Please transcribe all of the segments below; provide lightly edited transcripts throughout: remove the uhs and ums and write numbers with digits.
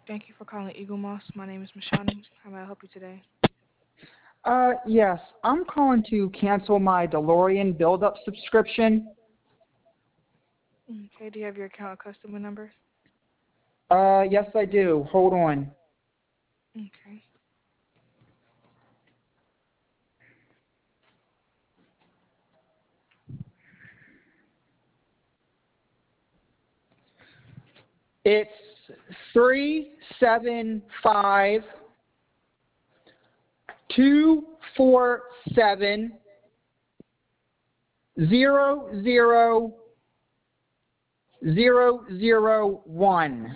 Thank you for calling Eagle Moss. My name is Mashana. How may I help you today? Yes, I'm calling to cancel my DeLorean build-up subscription. Okay, do you have your account or customer number? Yes, I do. Hold on. Okay. It's 375-247-0001.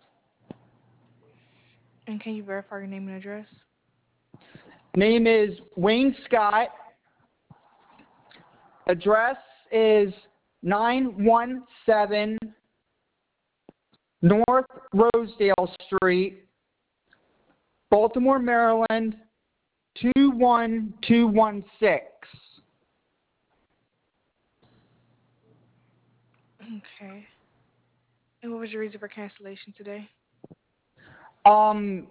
And can you verify your name and address? Name is Wayne Scott. Address is 917 North Rosedale Street, Baltimore, Maryland, 21216. Okay. And what was your reason for cancellation today? Um,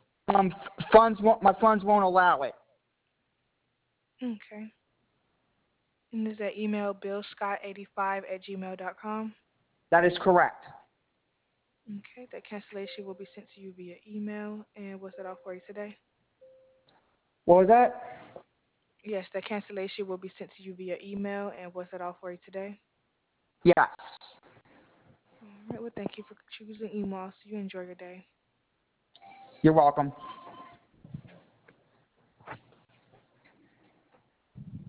my funds won't allow it. Okay. And is that email billscott85@gmail.com? That is correct. Okay, that cancellation will be sent to you via email. And what's that all for you today? What was that? Yes, that cancellation will be sent to you via email. And what's that all for you today? Yes. All right, well, thank you for choosing email. So you enjoy your day. You're welcome.